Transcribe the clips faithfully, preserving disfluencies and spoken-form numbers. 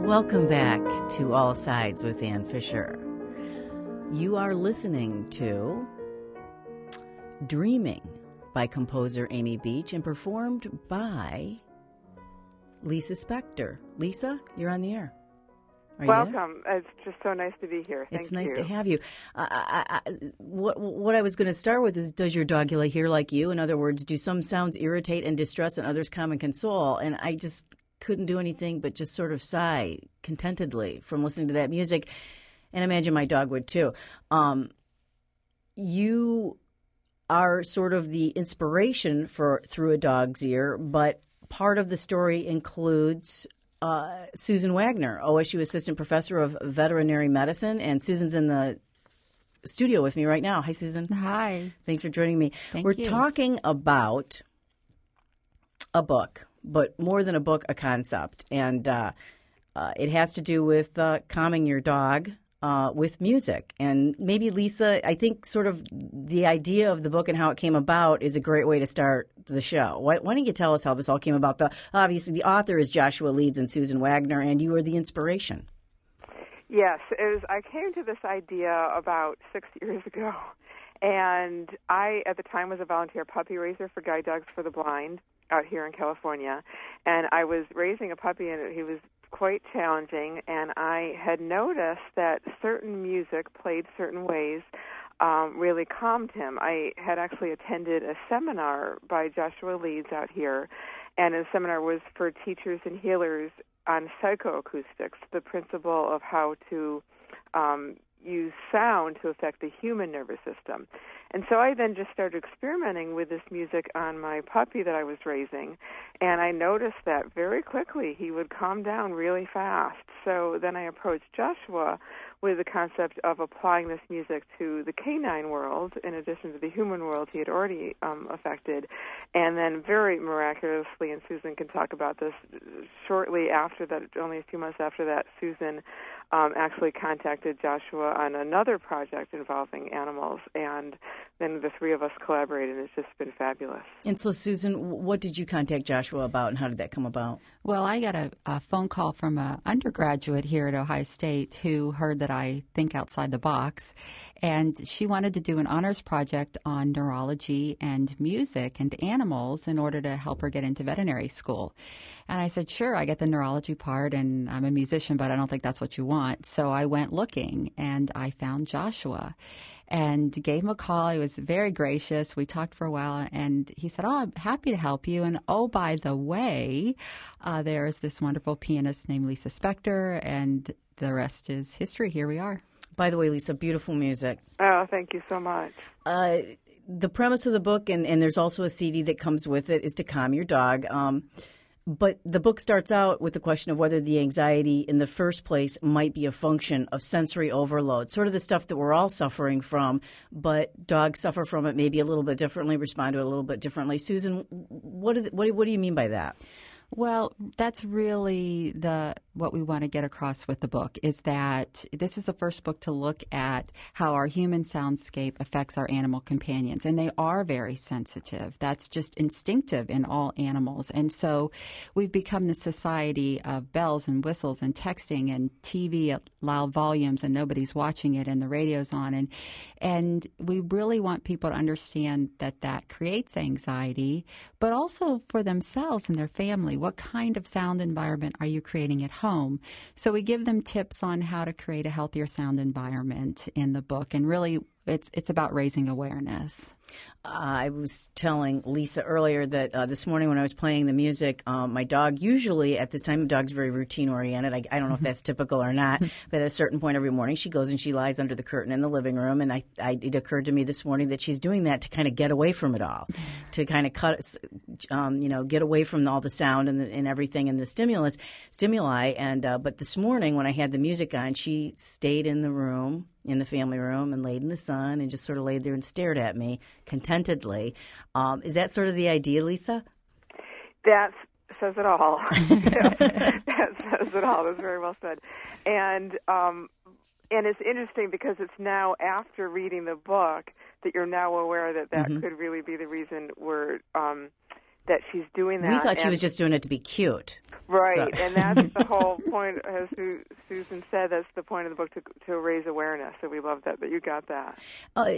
Welcome back to All Sides with Ann Fisher. You are listening to Dreaming by composer Amy Beach and performed by Lisa Spector. Lisa, you're on the air. Are you Welcome. There? It's just so nice to be here. Thank it's nice you. to have you. Uh, I, I, what, what I was going to start with is, does your dog hear like you? In other words, do some sounds irritate and distress and others calm and console? And I just couldn't do anything but just sort of sigh contentedly from listening to that music. And I imagine my dog would too. Um, you are sort of the inspiration for Through a Dog's Ear, but part of the story includes uh, Susan Wagner, O S U Assistant Professor of Veterinary Medicine, and Susan's in the studio with me right now. Hi, Susan. Hi. Thanks for joining me. Thank We're you. talking about a book, but more than a book, a concept, and uh, uh, it has to do with uh, calming your dog Uh, with music. And maybe, Lisa, I think sort of the idea of the book and how it came about is a great way to start the show. Why, why don't you tell us how this all came about? The, obviously, the author is Joshua Leeds and Susan Wagner, and you are the inspiration. Yes, it was, I came to this idea about six years ago, and I, at the time, was a volunteer puppy raiser for Guide Dogs for the Blind out here in California, and I was raising a puppy, and he was quite challenging, and I had noticed that certain music played certain ways um, really calmed him. I had actually attended a seminar by Joshua Leeds out here, and the seminar was for teachers and healers on psychoacoustics, the principle of how to um, use sound to affect the human nervous system. And so I then just started experimenting with this music on my puppy that I was raising, and I noticed that very quickly he would calm down really fast. So then I approached Joshua with the concept of applying this music to the canine world in addition to the human world he had already um, affected. And then very miraculously, and Susan can talk about this, shortly after that, only a few months after that, Susan um, actually contacted Joshua on another project involving animals, and then the three of us collaborated, and it's just been fabulous. And so, Susan, what did you contact Joshua about, and how did that come about? Well, I got a, a phone call from an undergraduate here at Ohio State who heard that I think outside the box, and she wanted to do an honors project on neurology and music and animals in order to help her get into veterinary school. And I said, sure, I get the neurology part, and I'm a musician, but I don't think that's what you want. So I went looking, and I found Joshua and gave him a call. He was very gracious. We talked for a while, and he said, oh, I'm happy to help you. And, oh, by the way, uh, there's this wonderful pianist named Lisa Spector, and the rest is history. Here we are. By the way, Lisa, beautiful music. Oh, thank you so much. Uh, the premise of the book, and, and there's also a C D that comes with it, is to calm your dog. Um, But the book starts out with the question of whether the anxiety in the first place might be a function of sensory overload, sort of the stuff that we're all suffering from, but dogs suffer from it maybe a little bit differently, respond to it a little bit differently. Susan, what do, what, what do you mean by that? Well, that's really the what we want to get across with the book, is that this is the first book to look at how our human soundscape affects our animal companions. And they are very sensitive. That's just instinctive in all animals. And so we've become the society of bells and whistles and texting and T V at loud volumes, and nobody's watching it, and the radio's on. And, and we really want people to understand that that creates anxiety, but also for themselves and their family. What kind of sound environment are you creating at home? So we give them tips on how to create a healthier sound environment in the book, and really it's it's about raising awareness. Uh, I was telling Lisa earlier that uh, this morning when I was playing the music, um, my dog usually at this time, dog's very routine-oriented. I, I don't know if that's typical or not, but at a certain point every morning she goes and she lies under the curtain in the living room, and I, I it occurred to me this morning that she's doing that to kind of get away from it all, to kind of cut, um, you know, get away from all the sound and, the, and everything and the stimulus, stimuli. And uh, but this morning when I had the music on, she stayed in the room, in the family room, and laid in the sun and just sort of laid there and stared at me contentedly. Um, is that sort of the idea, Lisa? That says it all. That says it all. That's very well said. And um, and it's interesting because it's now after reading the book that you're now aware that that mm-hmm. could really be the reason we're um, that she's doing that. We thought and, she was just doing it to be cute. Right, So. and that's the whole point, as Su- Susan said, that's the point of the book, to, to raise awareness. So we love that, that you got that. Uh,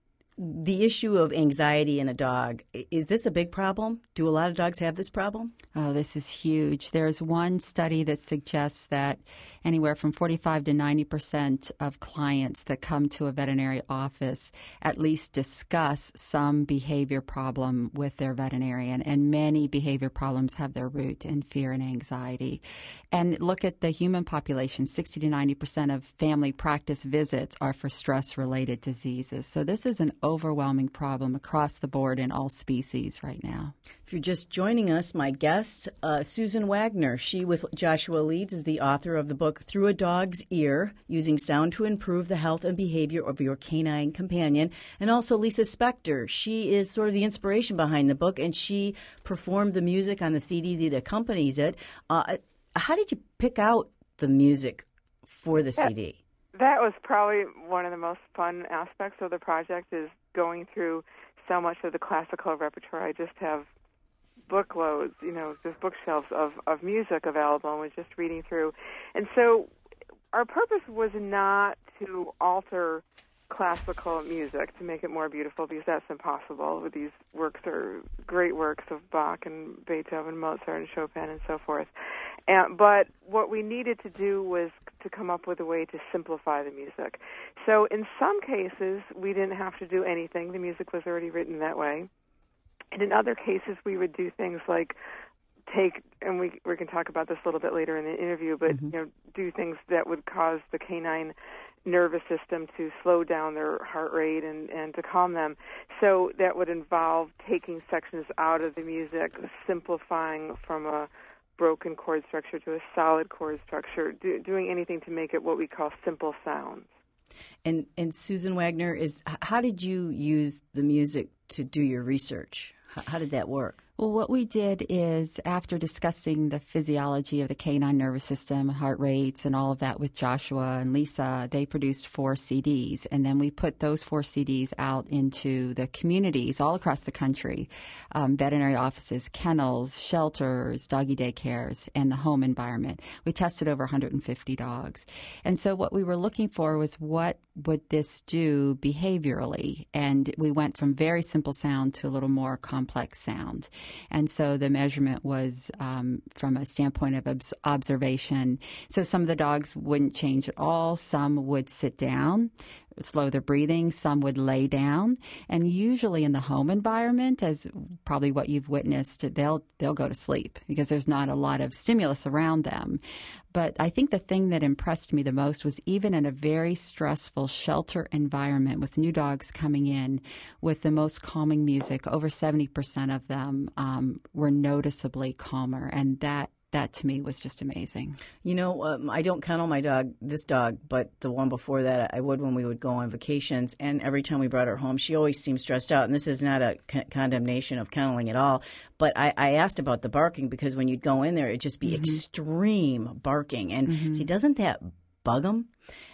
the issue of anxiety in a dog, is this a big problem? Do a lot of dogs have this problem? Oh, this is huge. There's one study that suggests that anywhere from forty-five to ninety percent of clients that come to a veterinary office at least discuss some behavior problem with their veterinarian, and many behavior problems have their root in fear and anxiety. And look at the human population, sixty to ninety percent of family practice visits are for stress-related diseases. So this is an overwhelming problem across the board in all species right now. If you're just joining us, my guest, uh, Susan Wagner. She, with Joshua Leeds, is the author of the book Through a Dog's Ear, Using Sound to Improve the Health and Behavior of Your Canine Companion. And also Lisa Spector. She is sort of the inspiration behind the book, and she performed the music on the C D that accompanies it. Uh, how did you pick out the music for the C D? That was probably one of the most fun aspects of the project, is going through so much of the classical repertoire. I just have bookloads, you know, just bookshelves of, of music available, and was just reading through. And so our purpose was not to alter classical music to make it more beautiful, because that's impossible. These works are great works of Bach and Beethoven, Mozart, and Chopin, and so forth. And, but what we needed to do was to come up with a way to simplify the music. So in some cases, we didn't have to do anything. The music was already written that way. And in other cases, we would do things like take, and we we can talk about this a little bit later in the interview, but mm-hmm. you know, do things that would cause the canine nervous system to slow down their heart rate and, and to calm them. So that would involve taking sections out of the music, simplifying from a broken chord structure to a solid chord structure, do, doing anything to make it what we call simple sounds. And and Susan Wagner, is how did you use the music to do your research? How, how did that work? Well, what we did is, after discussing the physiology of the canine nervous system, heart rates, and all of that with Joshua and Lisa, they produced four C Ds. And then we put those four C Ds out into the communities all across the country, um, veterinary offices, kennels, shelters, doggy daycares, and the home environment. We tested over one hundred fifty dogs. And so what we were looking for was, what would this do behaviorally? And we went from very simple sound to a little more complex sound. And so the measurement was um, from a standpoint of obs- observation. So some of the dogs wouldn't change at all. Some would sit down, slow their breathing. Some would lay down. And usually in the home environment, as probably what you've witnessed, they'll they'll go to sleep because there's not a lot of stimulus around them. But I think the thing that impressed me the most was, even in a very stressful shelter environment with new dogs coming in with the most calming music, over seventy percent of them um, were noticeably calmer. And that That, to me, was just amazing. You know, um, I don't kennel my dog, this dog, but the one before that I would when we would go on vacations. And every time we brought her home, she always seemed stressed out. And this is not a con- condemnation of kenneling at all. But I, I asked about the barking, because when you'd go in there, it'd just be mm-hmm. extreme barking. And mm-hmm. see, doesn't that bug them?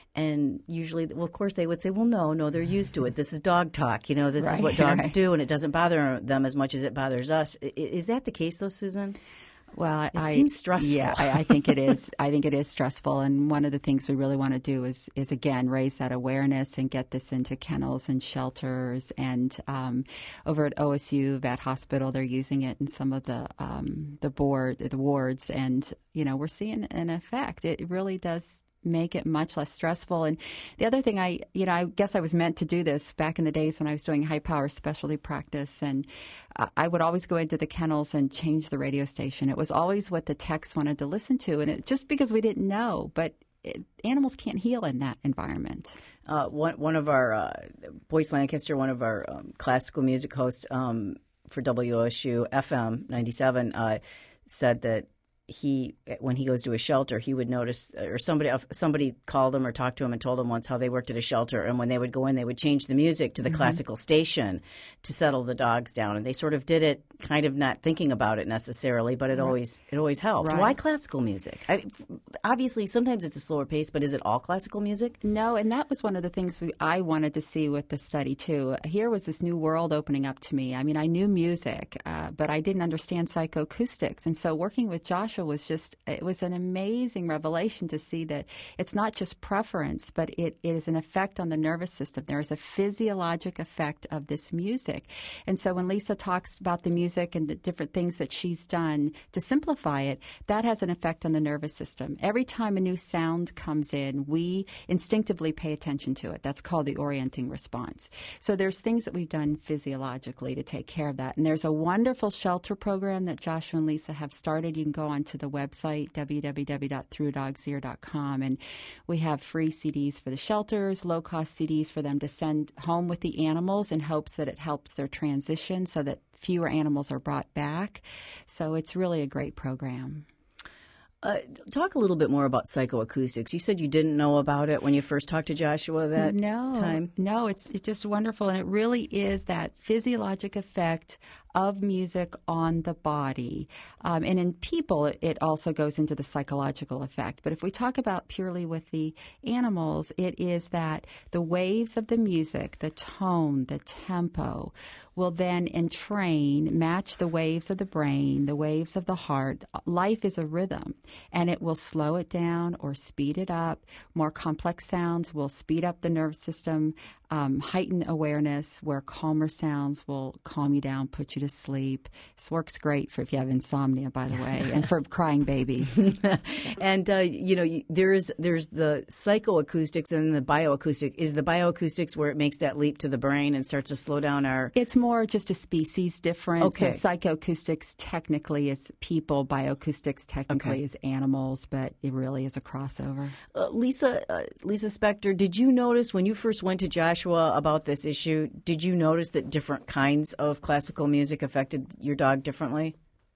And usually, well, of course, they would say, well, no, no, they're used to it. This is dog talk. You know, this right, is what dogs right. do, and it doesn't bother them as much as it bothers us. Is that the case, though, Susan? Well, it I, seems stressful. Yeah, I, I think it is. I think it is stressful, and one of the things we really want to do is, is again, raise that awareness and get this into kennels and shelters. And um, over at O S U Vet Hospital, they're using it in some of the um, the board the wards, and you know, we're seeing an effect. It really does make it much less stressful. And the other thing, I, you know, I guess I was meant to do this back in the days when I was doing high power specialty practice, and uh, I would always go into the kennels and change the radio station. It was always what the techs wanted to listen to, and it just because we didn't know, but it, animals can't heal in that environment. Uh, one, one of our, uh, Boyce Lancaster, one of our um, classical music hosts um, for W O S U F M ninety-seven, uh, said that he, when he goes to a shelter, he would notice, or somebody somebody called him or talked to him and told him once how they worked at a shelter, and when they would go in, they would change the music to the mm-hmm. classical station to settle the dogs down, and they sort of did it kind of not thinking about it necessarily, but it right. always it always helped. Right. Why classical music? I, obviously, sometimes it's a slower pace, but is it all classical music? No, and that was one of the things we, I wanted to see with the study too. Here was this new world opening up to me. I mean, I knew music, uh, but I didn't understand psychoacoustics, and so working with Joshua was just, it was an amazing revelation to see that it's not just preference, but it, it is an effect on the nervous system. There is a physiologic effect of this music. And so when Lisa talks about the music and the different things that she's done to simplify it, that has an effect on the nervous system. Every time a new sound comes in, we instinctively pay attention to it. That's called the orienting response. So there's things that we've done physiologically to take care of that. And there's a wonderful shelter program that Joshua and Lisa have started. You can go on to the website, w w w dot through a dog's ear dot com, and we have free C Ds for the shelters, low-cost C Ds for them to send home with the animals in hopes that it helps their transition so that fewer animals are brought back. So it's really a great program. Uh, talk a little bit more about psychoacoustics. You said you didn't know about it when you first talked to Joshua that no, time. No, it's it's just wonderful, and it really is that physiologic effect of music on the body. Um, and in people, it, it also goes into the psychological effect. But if we talk about purely with the animals, it is that the waves of the music, the tone, the tempo, will then entrain, match the waves of the brain, the waves of the heart. Life is a rhythm, and it will slow it down or speed it up. More complex sounds will speed up the nervous system, um, heighten awareness, where calmer sounds will calm you down, put you to sleep. This works great for if you have insomnia, by the way, and for crying babies. And, uh, you know, there's there's the psychoacoustics and the bioacoustic. Is the bioacoustics where it makes that leap to the brain and starts to slow down our... It's more just a species difference. Okay. So psychoacoustics technically is people, bioacoustics technically okay. is animals, but it really is a crossover. Uh, Lisa, uh, Lisa Spector, did you notice when you first went to Joshua about this issue, did you notice that different kinds of classical music affected your dog differently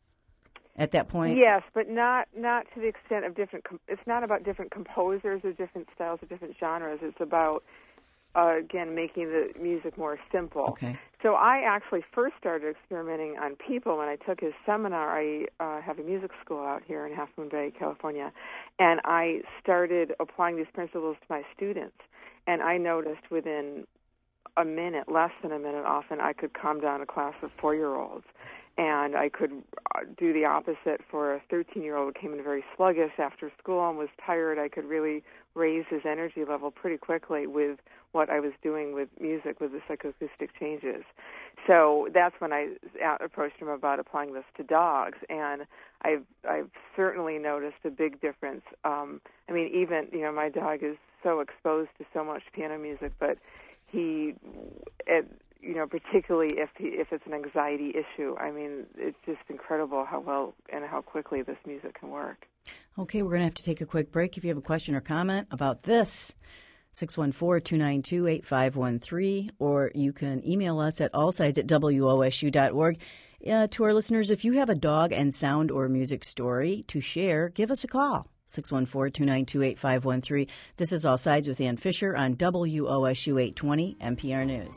at that point? Yes, but not not to the extent of different. Com- it's not about different composers or different styles or different genres. It's about uh, again making the music more simple. Okay. So I actually first started experimenting on people when I took his seminar. I uh, have a music school out here in Half Moon Bay, California, and I started applying these principles to my students. And I noticed within a minute, less than a minute often, I could calm down a class of four-year-olds. And I could do the opposite for a thirteen-year-old who came in very sluggish after school and was tired. I could really raise his energy level pretty quickly with what I was doing with music, with the psychoacoustic changes. So that's when I approached him about applying this to dogs. And I've, I've certainly noticed a big difference. Um, I mean, even, you know, my dog is so exposed to so much piano music, but he... It, you know, particularly if he, if it's an anxiety issue. I mean, it's just incredible how well and how quickly this music can work. Okay, we're going to have to take a quick break. If you have a question or comment about this, six one four, two nine two, eight five one three, or you can email us at allsides at w o s u dot org. Uh, to our listeners, if you have a dog and sound or music story to share, give us a call. six one four, two nine two, eight five one three. This is All Sides with Ann Fisher on W O S U eight twenty N P R News.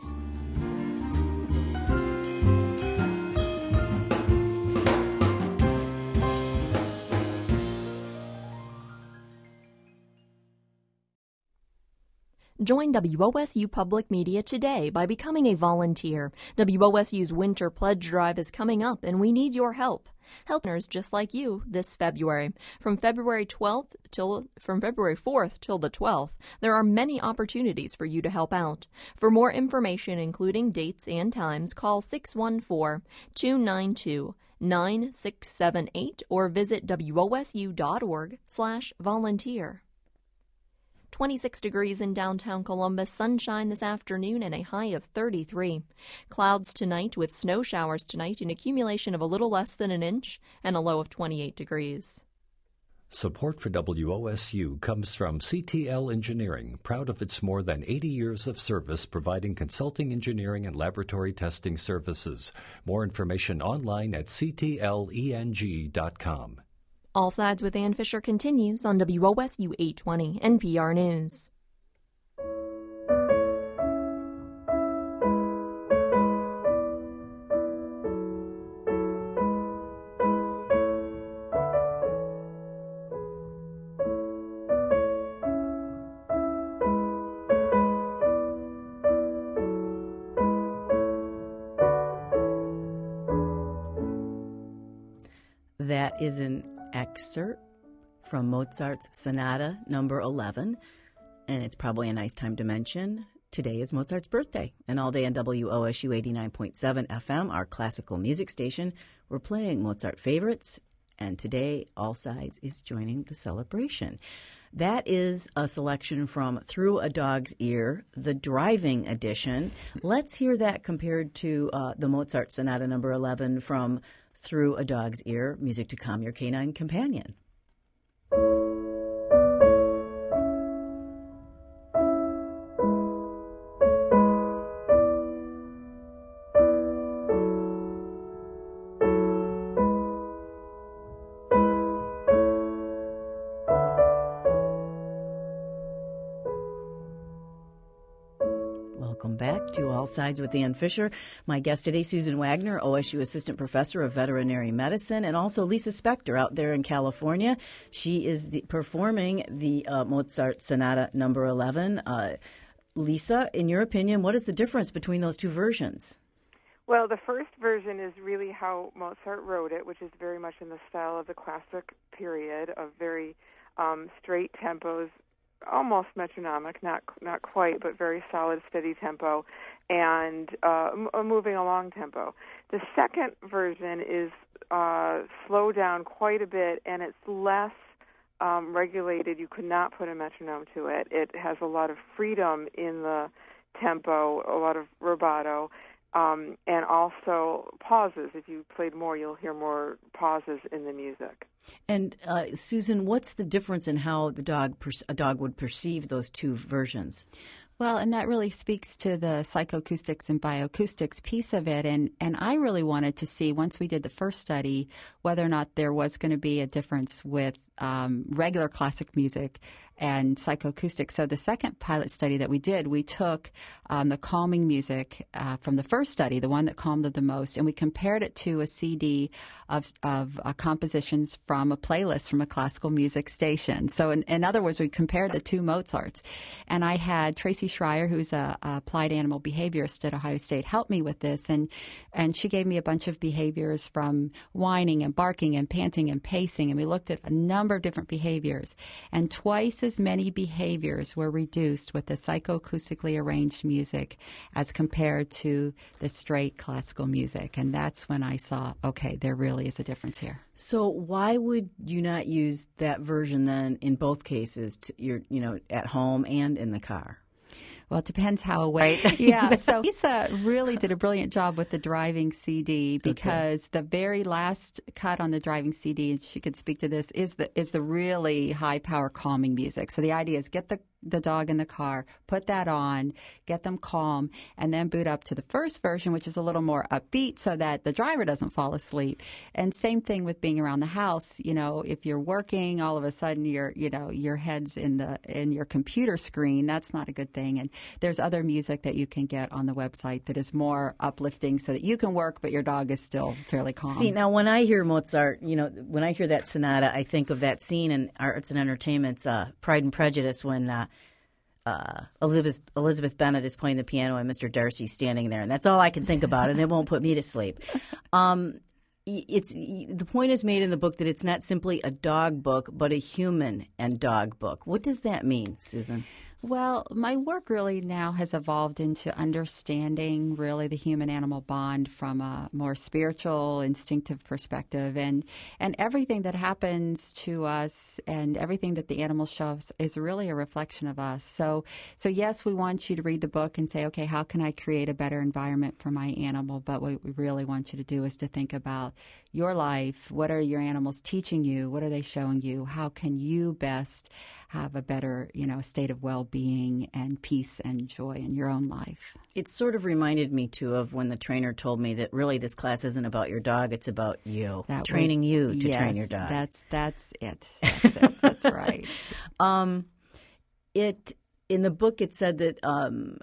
Join W O S U Public Media today by becoming a volunteer. W O S U's Winter Pledge Drive is coming up, and we need your help. Help listeners just like you this February. From February twelfth till from February fourth till the twelfth, there are many opportunities for you to help out. For more information, including dates and times, call six one four, two nine two, nine six seven eight or visit W O S U dot org slash volunteer. twenty-six degrees in downtown Columbus, sunshine this afternoon and a high of thirty-three. Clouds tonight with snow showers tonight, an accumulation of a little less than an inch, and a low of twenty-eight degrees. Support for W O S U comes from C T L Engineering, proud of its more than eighty years of service providing consulting, engineering, and laboratory testing services. More information online at c t l e n g dot com. All Sides with Ann Fisher continues on W O S U eight twenty N P R News. That is an excerpt from Mozart's Sonata number eleven, and it's probably a nice time to mention today is Mozart's birthday. And all day on W O S U eighty-nine point seven F M, our classical music station, we're playing Mozart favorites, and today All Sides is joining the celebration. That is a selection from Through a Dog's Ear, the driving edition. Let's hear that compared to uh, the Mozart Sonata number eleven from Through a Dog's Ear, music to calm your canine companion. Welcome back to All Sides with Ann Fisher. My guest today, Susan Wagner, O S U Assistant Professor of Veterinary Medicine, and also Lisa Spector out there in California. She is the, performing the uh, Mozart Sonata number eleven. Uh, Lisa, in your opinion, what is the difference between those two versions? Well, the first version is really how Mozart wrote it, which is very much in the style of the classic period, of very um, straight tempos, almost metronomic, not not quite, but very solid, steady tempo, and uh, a moving along tempo. The second version is uh, slowed down quite a bit, and it's less um, regulated. You could not put a metronome to it. It has a lot of freedom in the tempo, a lot of rubato, um, and also pauses. If you played more, you'll hear more pauses in the music. And uh, Susan, what's the difference in how the dog per- a dog would perceive those two versions? Well, and that really speaks to the psychoacoustics and bioacoustics piece of it. And, and I really wanted to see, once we did the first study, whether or not there was going to be a difference with um, regular classic music and psychoacoustics. So the second pilot study that we did, we took um, the calming music uh, from the first study, the one that calmed them the most, and we compared it to a C D of, of uh, compositions from a playlist from a classical music station. So in, in other words, we compared the two Mozarts. And I had Tracy Schreier, who's a, a applied animal behaviorist at Ohio State, help me with this. And, and she gave me a bunch of behaviors from whining and barking and panting and pacing. And we looked at a number of different behaviors. And twice as many behaviors were reduced with the psychoacoustically arranged music as compared to the straight classical music. And that's when I saw, okay, there really is a difference here. So why would you not use that version then in both cases, to, you're, you know, at home and in the car? Well, it depends how away. Yeah, so Lisa really did a brilliant job with the driving C D, because okay. the very last cut on the driving C D, and she could speak to this, is the is the really high power calming music. So the idea is get the the dog in the car, put that on, get them calm, and then boot up to the first version, which is a little more upbeat so that the driver doesn't fall asleep. And same thing with being around the house. You know, if you're working, all of a sudden your you know your head's in the in your computer screen. That's not a good thing. And there's other music that you can get on the website that is more uplifting so that you can work, but your dog is still fairly calm. See, now when I hear Mozart, you know, when I hear that sonata, I think of that scene in Arts and Entertainment's uh, Pride and Prejudice when uh, uh, Elizabeth Elizabeth Bennet is playing the piano and Mister Darcy's standing there, and that's all I can think about, and it won't put me to sleep. Um, it's the point is made in the book that it's not simply a dog book, but a human and dog book. What does that mean, Susan? Well, my work really now has evolved into understanding really the human-animal bond from a more spiritual, instinctive perspective. And and everything that happens to us and everything that the animal shows is really a reflection of us. So, so yes, we want you to read the book and say, okay, how can I create a better environment for my animal? But what we really want you to do is to think about your life. What are your animals teaching you? What are they showing you? How can you best have a better, you know, state of well-being well-being and peace and joy in your own life. It sort of reminded me, too, of when the trainer told me that really this class isn't about your dog, it's about you, that training would, you to yes, train your dog. That's, that's it. That's it. That's right. Um, it in the book, it said that um,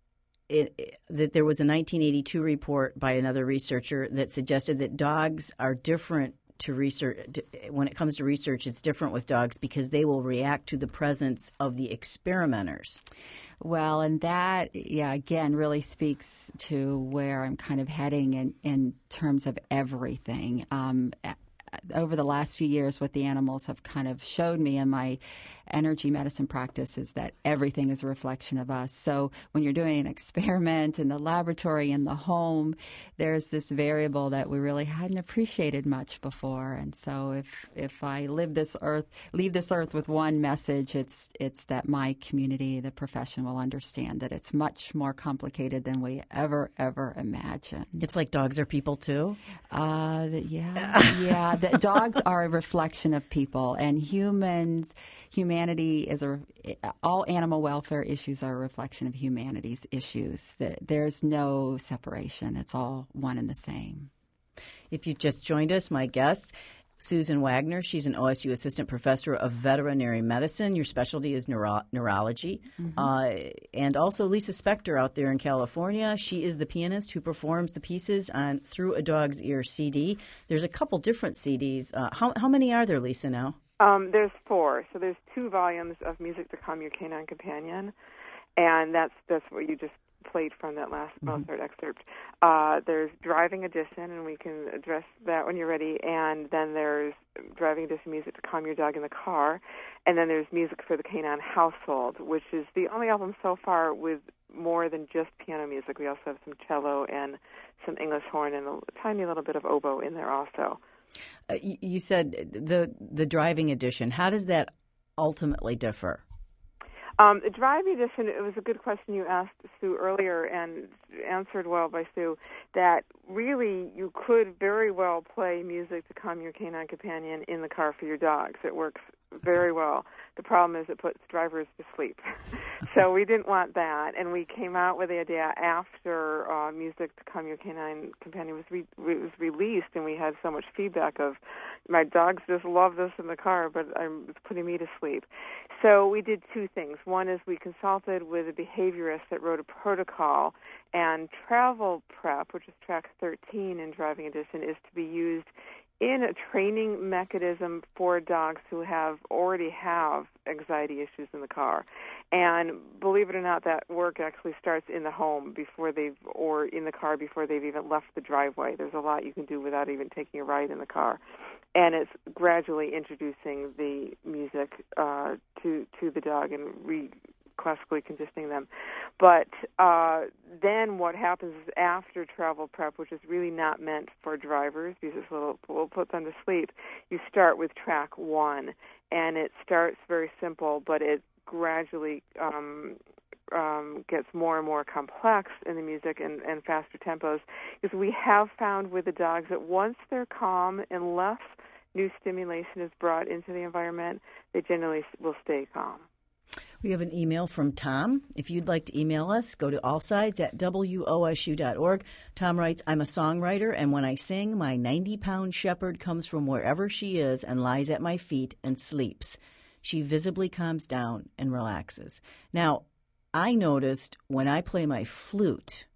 it, it, that there was a nineteen eighty-two report by another researcher that suggested that dogs are different to research. When it comes to research, it's different with dogs because they will react to the presence of the experimenters. Well, and that, yeah, again, really speaks to where I'm kind of heading in, in terms of everything. Um, over the last few years, what the animals have kind of showed me in my energy medicine practice is that everything is a reflection of us. So when you're doing an experiment in the laboratory, in the home, there's this variable that we really hadn't appreciated much before. And so if if I live this earth, leave this earth with one message, it's it's that my community, the profession, will understand that it's much more complicated than we ever, ever imagined. It's like dogs are people, too? Uh, yeah, yeah. The dogs are a reflection of people, and humans, humanity is a, all animal welfare issues are a reflection of humanity's issues. There's no separation. It's all one and the same. If you just joined us, my guest, Susan Wagner. She's an O S U assistant professor of veterinary medicine. Your specialty is neuro- neurology. Mm-hmm. Uh, and also Lisa Spector out there in California. She is the pianist who performs the pieces on Through a Dog's Ear C D. There's a couple different C Ds. Uh, how, how many are there, Lisa, now? Um, there's four. So there's two volumes of Music to Calm Your Canine Companion, and that's that's what you just played from that last mm-hmm. Mozart excerpt. Uh, there's Driving Edition, and we can address that when you're ready. And then there's Driving Edition Music to Calm Your Dog in the Car. And then there's Music for the Canine Household, which is the only album so far with more than just piano music. We also have some cello and some English horn and a tiny little bit of oboe in there also. Uh, you said the the Driving Edition. How does that ultimately differ? Um, the Driving Edition, it was a good question you asked Sue earlier and answered well by Sue, that really you could very well play music to calm your canine companion in the car for your dogs. It works very well. The problem is it puts drivers to sleep. So we didn't want that, and we came out with the idea after uh, Music to Calm Your Canine Companion was, re- was released, and we had so much feedback of, my dogs just love this in the car, but I'm, it's putting me to sleep. So we did two things. One is we consulted with a behaviorist that wrote a protocol, and Travel Prep, which is track thirteen in Driving Edition, is to be used in a training mechanism for dogs who have already have anxiety issues in the car. And believe it or not, that work actually starts in the home before they've, or in the car before they've even left the driveway. There's a lot you can do without even taking a ride in the car. And it's gradually introducing the music uh, to to the dog and re classically conditioning them. But uh, then what happens is after Travel Prep, which is really not meant for drivers because it will, will put them to sleep, you start with track one. And it starts very simple, but it gradually um, um, gets more and more complex in the music and, and faster tempos. Because we have found with the dogs that once they're calm, unless new stimulation is brought into the environment, they generally will stay calm. We have an email from Tom. If you'd like to email us, go to allsides at W O S U dot org. Tom writes, I'm a songwriter, and when I sing, my ninety-pound shepherd comes from wherever she is and lies at my feet and sleeps. She visibly calms down and relaxes. Now, I noticed when I play my flute,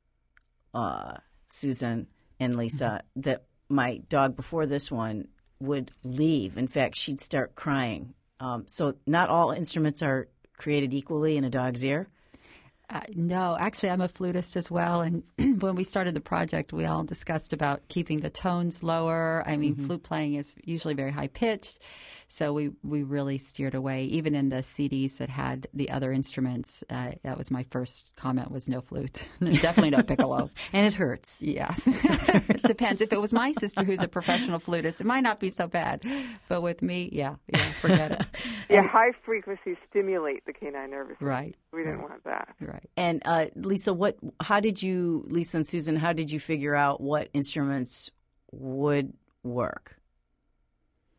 uh, Susan and Lisa, mm-hmm. that my dog before this one would leave. In fact, she'd start crying. Um, so not all instruments are created equally in a dog's ear? Uh, no, actually, I'm a flutist as well. And when we started the project, we all discussed about keeping the tones lower. I mean, mm-hmm. flute playing is usually very high-pitched. So we, we really steered away. Even in the C Ds that had the other instruments, uh, that was my first comment was no flute. Definitely no piccolo. And it hurts. Yes. It depends. If it was my sister who's a professional flutist, it might not be so bad. But with me, yeah, yeah, forget it. Yeah, and high frequencies stimulate the canine nervous system. Right. We didn't right. want that. Right. And uh, Lisa, what? How did you, Lisa and Susan, how did you figure out what instruments would work?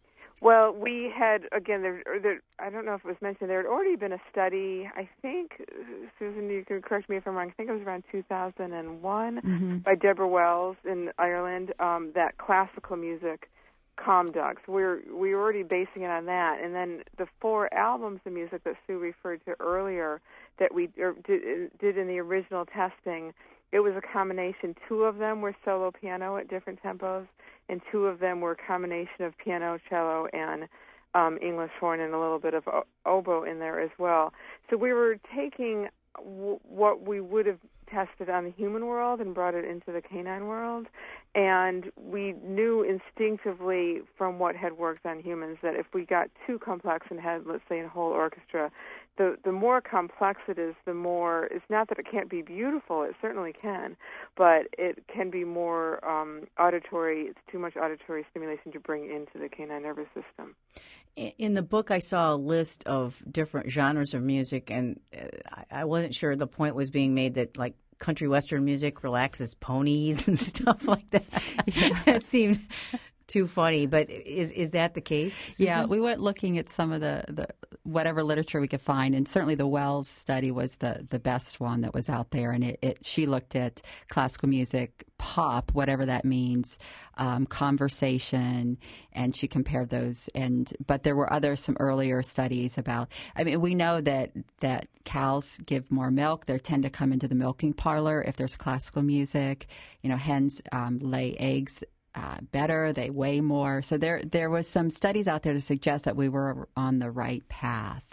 Well, we had, again, there, there, I don't know if it was mentioned, there had already been a study, I think, Susan, you can correct me if I'm wrong, I think it was around two thousand one mm-hmm. by Deborah Wells in Ireland, um, that classical music calmed dogs. We're, we were already basing it on that. And then the four albums of music that Sue referred to earlier that we er, did, did in the original testing, it was a combination. Two of them were solo piano at different tempos, and two of them were a combination of piano, cello, and um, English horn, and a little bit of o- oboe in there as well. So we were taking w- what we would have tested on the human world and brought it into the canine world, and we knew instinctively from what had worked on humans that if we got too complex and had, let's say, a whole orchestra, the the more complex it is, the more, it's not that it can't be beautiful, it certainly can, but it can be more um, auditory, it's too much auditory stimulation to bring into the canine nervous system. In the book, I saw a list of different genres of music, and I wasn't sure the point was being made that, like, country western music relaxes ponies and stuff like that. Yeah. That seemed too funny, but is is that the case, Susan? Yeah, we went looking at some of the, the whatever literature we could find, and certainly the Wells study was the, the best one that was out there, and it, it she looked at classical music, pop, whatever that means, um, conversation, and she compared those. And but there were other some earlier studies about. I mean, we know that that cows give more milk; they tend to come into the milking parlor if there's classical music. You know, hens um, lay eggs Uh, better, they weigh more. So there there was some studies out there to suggest that we were on the right path.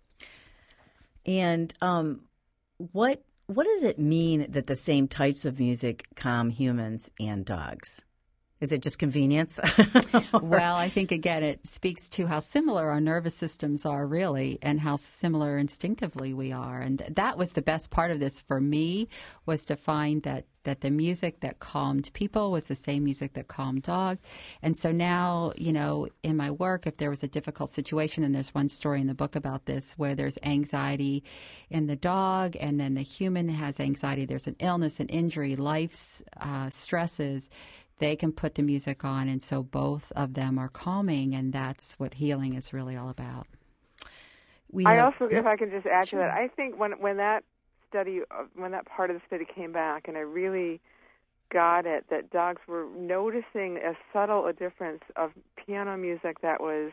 And um, what what does it mean that the same types of music calm humans and dogs? Is it just convenience? Well, I think, again, it speaks to how similar our nervous systems are, really, and how similar instinctively we are. And that was the best part of this for me, was to find that, that the music that calmed people was the same music that calmed dogs. And so now, you know, in my work, if there was a difficult situation, and there's one story in the book about this, where there's anxiety in the dog, and then the human has anxiety, there's an illness, an injury, life's uh, stresses, they can put the music on, and so both of them are calming, and that's what healing is really all about. We I have, also, if I can just add sure. to that, I think when when that study, when that part of the study came back, and I really got it, that dogs were noticing as subtle a difference of piano music that was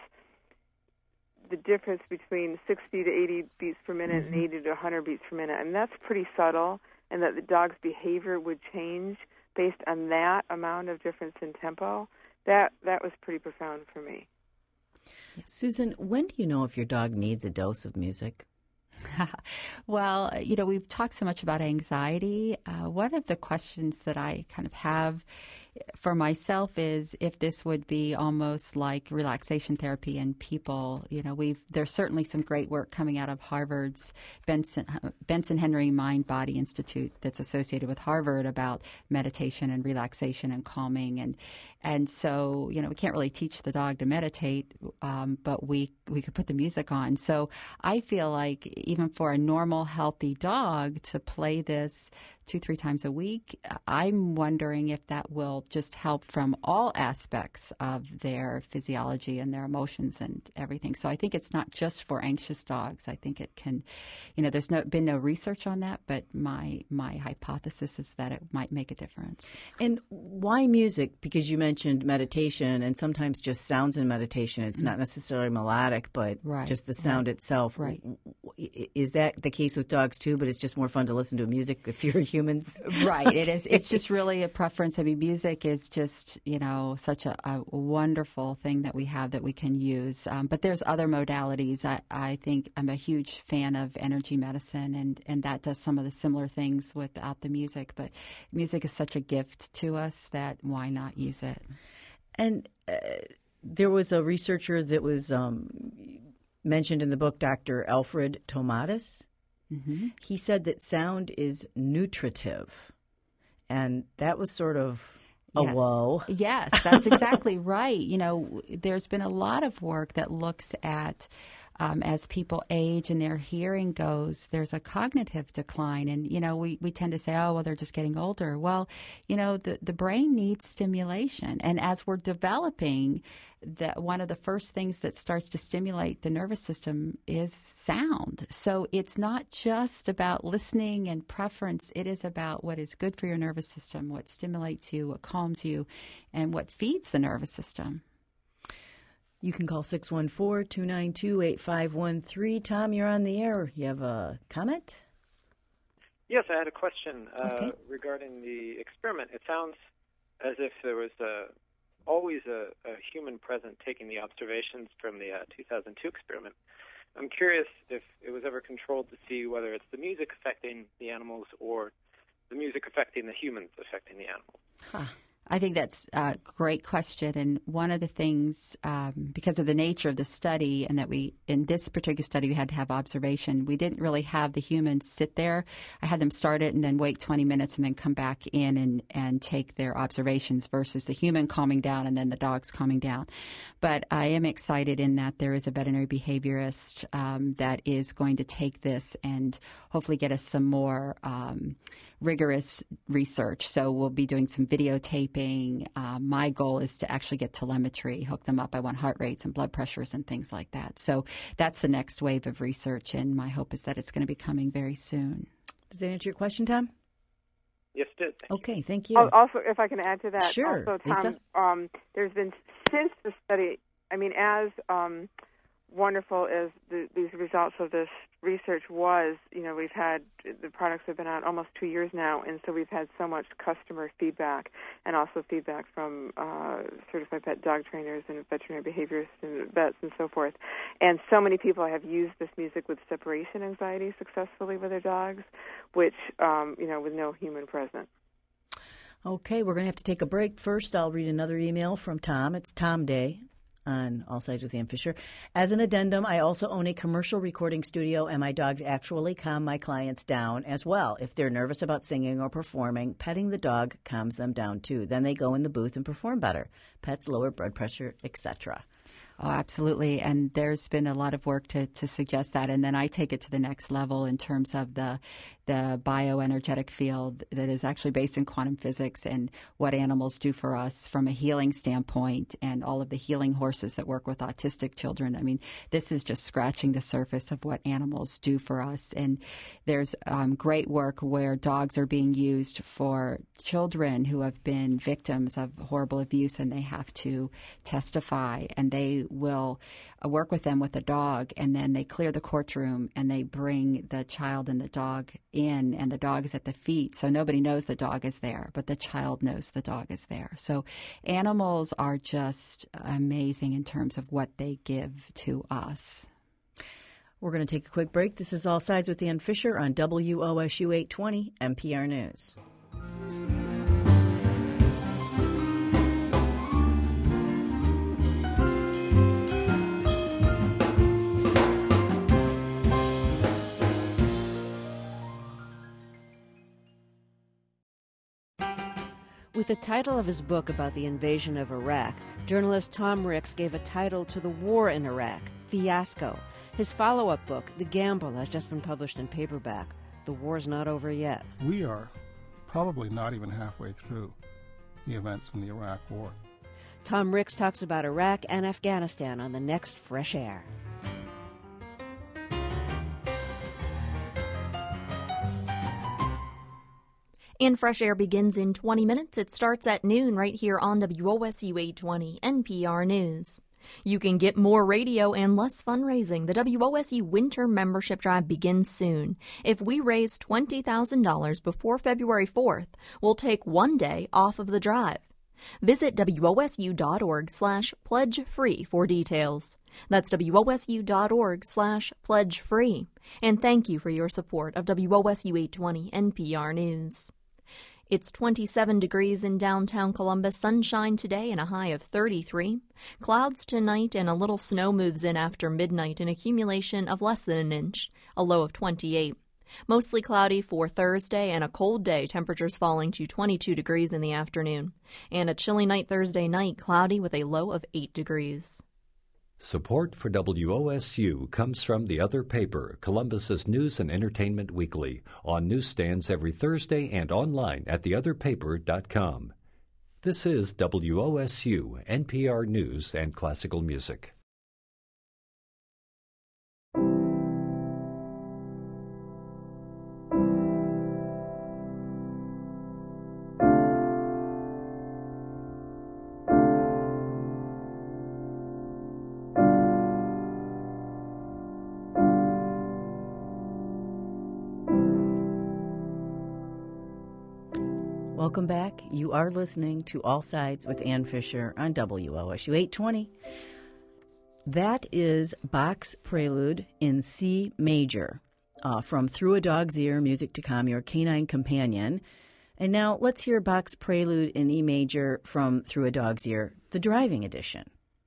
the difference between sixty to eighty beats per minute mm-hmm. and eighty to one hundred beats per minute, and that's pretty subtle, and that the dog's behavior would change based on that amount of difference in tempo. That that was pretty profound for me. Susan, when do you know if your dog needs a dose of music? Well, you know, we've talked so much about anxiety. Uh, one of the questions that I kind of have for myself is if this would be almost like relaxation therapy in people. You know, we've there's certainly some great work coming out of Harvard's Benson, Benson Henry Mind Body Institute that's associated with Harvard about meditation and relaxation and calming. And and so, you know, we can't really teach the dog to meditate, um, but we, we could put the music on. So I feel like even for a normal, healthy dog to play this two, three times a week, I'm wondering if that will just help from all aspects of their physiology and their emotions and everything. So I think it's not just for anxious dogs. I think it can, you know, there's no been no research on that, but my my hypothesis is that it might make a difference. And why music? Because you mentioned meditation, and sometimes just sounds in meditation. It's mm-hmm. not necessarily melodic, but right. just the sound right. itself. Right. Is that the case with dogs too? But it's just more fun to listen to music if you're humans. Right. It is. It's just really a preference. I mean, music is just, you know, such a, a wonderful thing that we have that we can use. Um, but there's other modalities. I, I think I'm a huge fan of energy medicine, and, and that does some of the similar things without the music. But music is such a gift to us that why not use it? And uh, there was a researcher that was um, mentioned in the book, Doctor Alfred Tomatis. Mm-hmm. He said that sound is nutritive, and that was sort of a yeah. whoa. Yes, that's exactly right. You know, there's been a lot of work that looks at um, as people age and their hearing goes, there's a cognitive decline. And, you know, we, we tend to say, oh, well, they're just getting older. Well, you know, the, the brain needs stimulation. And as we're developing, that one of the first things that starts to stimulate the nervous system is sound. So it's not just about listening and preference. It is about what is good for your nervous system, what stimulates you, what calms you, and what feeds the nervous system. You can call six one four, two nine two, eight five one three. Tom, you're on the air. You have a comment? Yes, I had a question uh, Okay. regarding the experiment. It sounds as if there was a always a, a human present taking the observations from the uh, two thousand two experiment. I'm curious if it was ever controlled to see whether it's the music affecting the animals or the music affecting the humans affecting the animals. Huh. I think that's a great question. And one of the things, um, because of the nature of the study and that we, in this particular study, we had to have observation, we didn't really have the humans sit there. I had them start it and then wait twenty minutes and then come back in and, and take their observations versus the human calming down and then the dogs calming down. But I am excited in that there is a veterinary behaviorist um, that is going to take this and hopefully get us some more um, rigorous research. So we'll be doing some videotaping. Uh, my goal is to actually get telemetry, hook them up. I want heart rates and blood pressures and things like that. So that's the next wave of research, and my hope is that it's going to be coming very soon. Does that answer your question, Tom? Yes, it did. Thank Okay, thank you. Al- Also, if I can add to that, Sure, also, Tom, Lisa? um, there's been, since the study, I mean, as um, wonderful as the, these results of this research was, you know, we've had, the products have been out almost two years now, and so we've had so much customer feedback and also feedback from uh, certified pet dog trainers and veterinary behaviorists and vets and so forth. And so many people have used this music with separation anxiety successfully with their dogs, which, um, you know, with no human present. Okay, we're going to have to take a break. First, I'll read another email from Tom. It's Tom Day on All Sides with Ann Fisher. As an addendum, I also own a commercial recording studio, and my dogs actually calm my clients down as well. If they're nervous about singing or performing, petting the dog calms them down too. Then they go in the booth and perform better. Pets lower blood pressure, et cetera. Oh, absolutely. And there's been a lot of work to, to suggest that. And then I take it to the next level in terms of the the bioenergetic field that is actually based in quantum physics and what animals do for us from a healing standpoint, and all of the healing horses that work with autistic children. I mean, this is just scratching the surface of what animals do for us. And there's um, great work where dogs are being used for children who have been victims of horrible abuse, and they have to testify, and they will uh, work with them with the dog, and then they clear the courtroom and they bring the child and the dog in, and the dog is at the feet, so nobody knows the dog is there, but the child knows the dog is there. So animals are just amazing in terms of what they give to us. We're going to take a quick break. This is All Sides with Ann Fisher on W O S U eight twenty N P R News. With the title of his book about the invasion of Iraq, journalist Tom Ricks gave a title to the war in Iraq, Fiasco. His follow-up book, The Gamble, has just been published in paperback. The war's not over yet. We are probably not even halfway through the events in the Iraq War. Tom Ricks talks about Iraq and Afghanistan on the next Fresh Air. And Fresh Air begins in twenty minutes. It starts at noon right here on W O S U eight twenty N P R News. You can get more radio and less fundraising. The W O S U Winter Membership Drive begins soon. If we raise twenty thousand dollars before February fourth, we'll take one day off of the drive. Visit W O S U dot org slash pledge free for details. That's W O S U dot org slash pledge free. And thank you for your support of W O S U eight twenty N P R News. It's twenty-seven degrees in downtown Columbus, sunshine today and a high of thirty-three. Clouds tonight and a little snow moves in after midnight, an accumulation of less than an inch, a low of twenty-eight. Mostly cloudy for Thursday and a cold day, temperatures falling to twenty-two degrees in the afternoon. And a chilly night Thursday night, cloudy with a low of eight degrees. Support for W O S U comes from the other paper, Columbus's News and Entertainment Weekly, on newsstands every Thursday and online at the other paper dot com. This is W O S U, N P R News and Classical Music. Welcome back. You are listening to All Sides with Ann Fisher on W O S U eight twenty. That is Bach's Prelude in C major uh, from Through a Dog's Ear, Music to Calm Your Canine Companion. And now let's hear Bach's Prelude in E major from Through a Dog's Ear, the driving edition.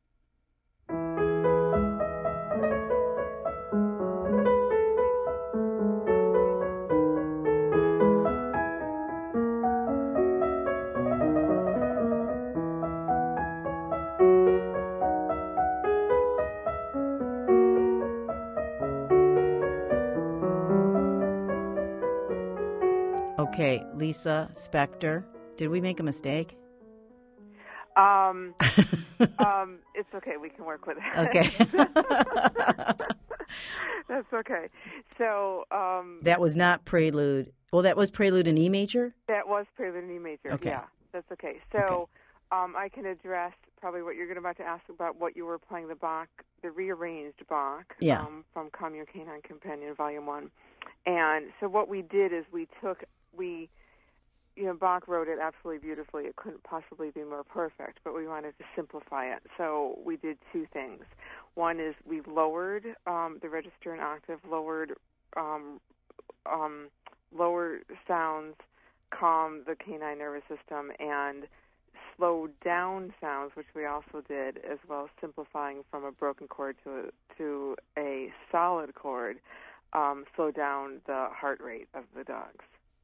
Okay, Lisa Spector, did we make a mistake? Um, um, it's okay. We can work with it. Okay. That's okay. So um, that was not Prelude. Well, that was Prelude in E major? That was Prelude in E major. Okay. Yeah, that's okay. So okay. Um, I can address probably what you're going to about to ask about what you were playing, the Bach, the rearranged Bach yeah. um, from Calm Your Canine Companion, Volume One. And so what we did is we took we. You know, Bach wrote it absolutely beautifully. It couldn't possibly be more perfect, but we wanted to simplify it. So we did two things. One is we lowered um, the register an octave, lowered um, um, lower sounds, calm the canine nervous system, and slowed down sounds, which we also did, as well as simplifying from a broken chord to a, to a solid chord, um, slow down the heart rate of the dogs.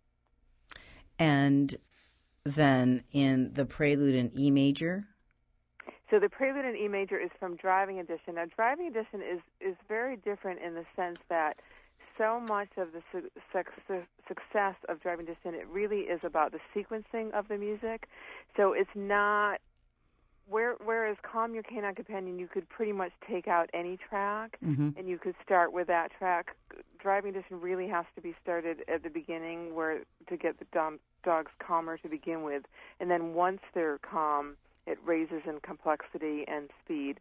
And then in the Prelude in E major? So the Prelude in E major is from Driving Edition. Now, Driving Edition is, is very different in the sense that so much of the su- su- success of Driving Edition, it really is about the sequencing of the music. So it's not, where, whereas Calm Your Canine Companion, you could pretty much take out any track, mm-hmm. and you could start with that track. Driving Edition really has to be started at the beginning where to get the dom- dogs calmer to begin with. And then once they're calm, it raises in complexity and speed,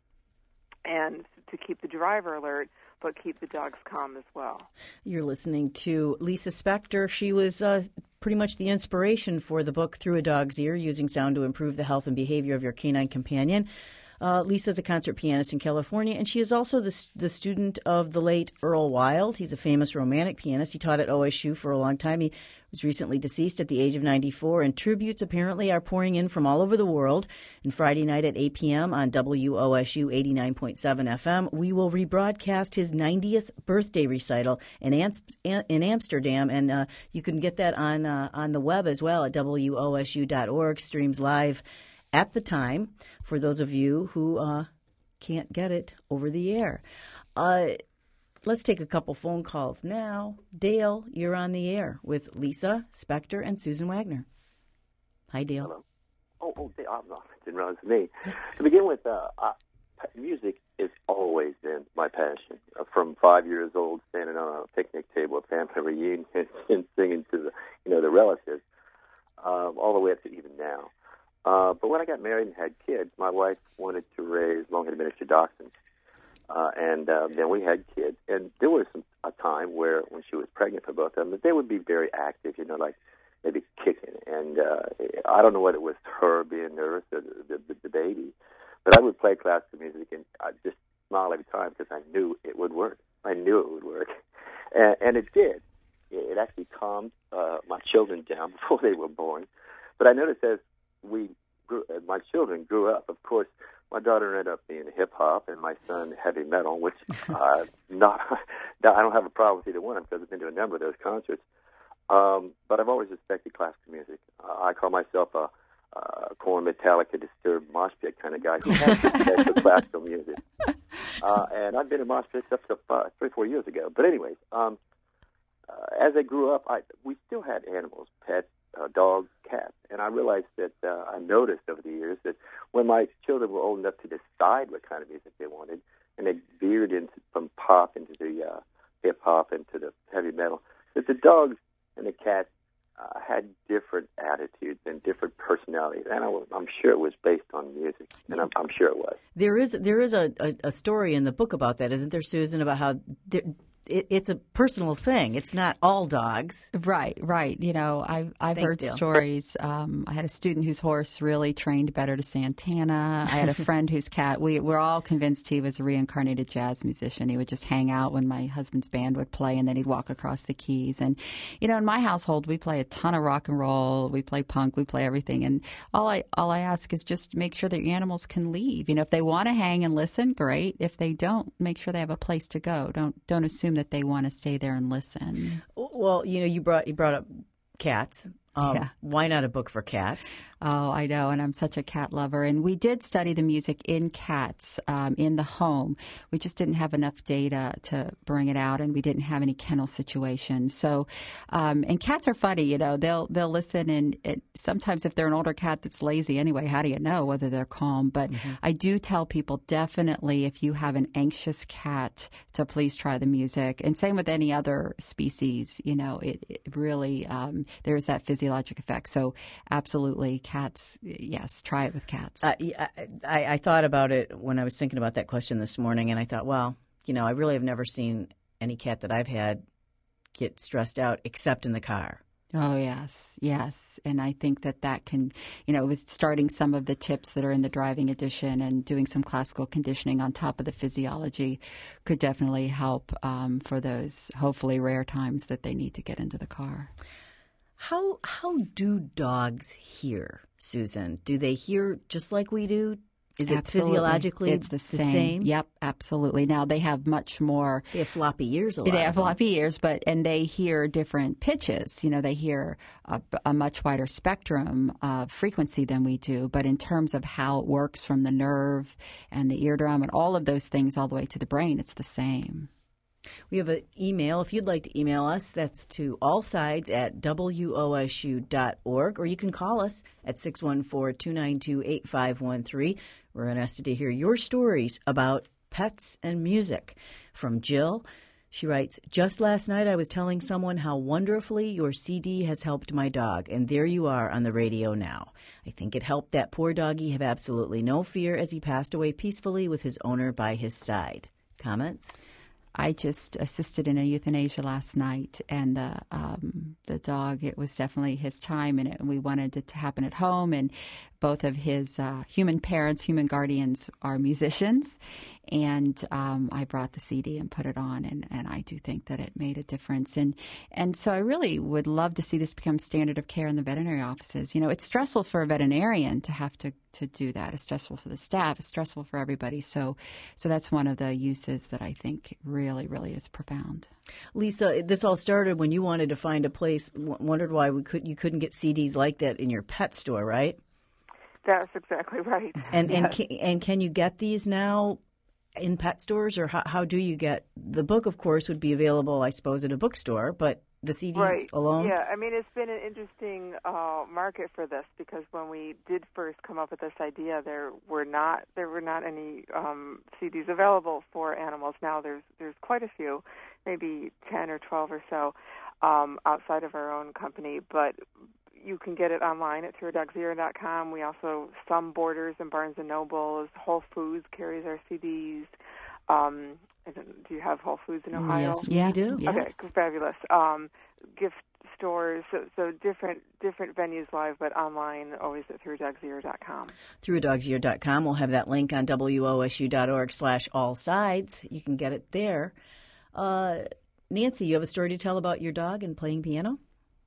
and to keep the driver alert, but keep the dogs calm as well. You're listening to Lisa Spector. She was uh, pretty much the inspiration for the book Through a Dog's Ear, Using Sound to Improve the Health and Behavior of Your Canine Companion. Uh, Lisa is a concert pianist in California, and she is also the, the student of the late Earl Wild. He's a famous romantic pianist. He taught at O S U for a long time. He was recently deceased at the age of ninety-four, and tributes apparently are pouring in from all over the world. And Friday night at eight p.m. on W O S U eighty-nine point seven F M, we will rebroadcast his ninetieth birthday recital in, Am- in Amsterdam, and uh, you can get that on uh, on the web as well at W O S U dot org, streams live at the time, for those of you who uh, can't get it over the air. Uh, let's take a couple phone calls now. Dale, you're on the air with Lisa Spector and Susan Wagner. Hi, Dale. Hello. Oh, oh, Dale, I didn't realize it was me. To begin with, uh, uh, music has always been my passion. Uh, from five years old, standing on a picnic table at family reunion and singing to the, you know, the relatives, uh, all the way up to even now. Uh, but when I got married and had kids, my wife wanted to raise long-headed miniature dachshunds. Uh, and uh, then we had kids. And there was some, a time where, when she was pregnant for both of them, they would be very active, you know, like maybe kicking. And uh, I don't know whether it was her being nervous or the, the, the baby, but I would play classical music and I'd just smile every time because I knew it would work. I knew it would work. And, and it did. It actually calmed uh, my children down before they were born. But I noticed as we grew, as my children grew up, of course, my daughter ended up being hip hop, and my son heavy metal. Which uh, not, I don't have a problem with either one because I've been to a number of those concerts. Um, but I've always respected classical music. Uh, I call myself a, a Korn, Metallica, Disturbed, mosh pit kind of guy who has respect for classical music. uh, and I've been in Moss Pits up to uh, three, four years ago. But anyways, um, uh, as I grew up, I, we still had animals, pets, uh, dogs, cats. And I realized that uh, I noticed over the years that when my children were old enough to decide what kind of music they wanted, and they veered into from pop into the uh, hip-hop into the heavy metal, that the dogs and the cats uh, had different attitudes and different personalities. And I was, I'm sure it was based on music, and I'm, I'm sure it was. There is there is a, a, a story in the book about that, isn't there, Susan, about how there, it, it's a personal thing. It's not all dogs. Right, right. You know, I've, I've Thanks, heard Dale. stories. Um, I had a student whose horse really trained better to Santana. I had a friend whose cat, we were all convinced he was a reincarnated jazz musician. He would just hang out when my husband's band would play, and then he'd walk across the keys. And, you know, in my household, we play a ton of rock and roll. We play punk. We play everything. And all I, all I ask is just make sure that your animals can leave. You know, if they want to hang and listen, great. If they don't, make sure they have a place to go. Don't, don't assume that they want to stay there and listen. Well, you know, you brought you brought up cats. Um, Yeah. Why not a book for cats? Oh, I know, and I'm such a cat lover. And we did study the music in cats um, in the home. We just didn't have enough data to bring it out, and we didn't have any kennel situations. So, um, and cats are funny, you know. They'll they'll listen, and it, sometimes if they're an older cat that's lazy anyway, how do you know whether they're calm? But mm-hmm. I do tell people definitely if you have an anxious cat to please try the music. And same with any other species, you know, it, it really um, there is that physiologic effect. So absolutely. Cats, yes, try it with cats. Uh, I, I thought about it when I was thinking about that question this morning, and I thought, well, you know, I really have never seen any cat that I've had get stressed out except in the car. Oh, yes, yes. And I think that that can, you know, with starting some of the tips that are in the driving edition and doing some classical conditioning on top of the physiology could definitely help um, for those hopefully rare times that they need to get into the car. How how do dogs hear, Susan? Do they hear just like we do? Is it Absolutely. physiologically it's the, the same. same? Yep, absolutely. Now they have much more. They have floppy ears a lot. They have floppy ears, but and they hear different pitches. You know, they hear a, a much wider spectrum of frequency than we do. But in terms of how it works from the nerve and the eardrum and all of those things all the way to the brain, it's the same. We have an email. If you'd like to email us, that's to allsides at w o s u dot org, or you can call us at six one four, two nine two, eight five one three. We're interested to hear your stories about pets and music. From Jill, she writes, just last night I was telling someone how wonderfully your C D has helped my dog, and there you are on the radio now. I think it helped that poor doggie have absolutely no fear as he passed away peacefully with his owner by his side. Comments? I just assisted in a euthanasia last night, and the um, the dog, it was definitely his time, and, it, and we wanted it to happen at home. And both of his uh, human parents, human guardians, are musicians, and um, I brought the C D and put it on, and, and I do think that it made a difference. And and so I really would love to see this become standard of care in the veterinary offices. You know, it's stressful for a veterinarian to have to, to do that. It's stressful for the staff. It's stressful for everybody. So so that's one of the uses that I think really, really is profound. Lisa, this all started when you wanted to find a place, w- wondered why we could you couldn't get C Ds like that in your pet store, right? That's exactly right. And yes. and can, and can you get these now in pet stores, or how, how do you get the book? Of course, would be available, I suppose, at a bookstore, but the C Ds right. alone. Yeah, I mean, it's been an interesting uh, market for this because when we did first come up with this idea, there were not there were not any um, C Ds available for animals. Now there's there's quite a few, maybe ten or twelve or so um, outside of our own company, but you can get it online at tour dog zero dot com. We also, some Borders and Barnes and Nobles, Whole Foods carries our C Ds. Um, I don't, do you have Whole Foods in Ohio? Yes, we do. Okay, Yes. fabulous. Um, gift stores, so, so different different venues live, but online always at tour dog zero dot com. tour dog zero dot com. We'll have that link on w o s u dot org slash all sides. You can get it there. Uh, Nancy, you have a story to tell about your dog and playing piano?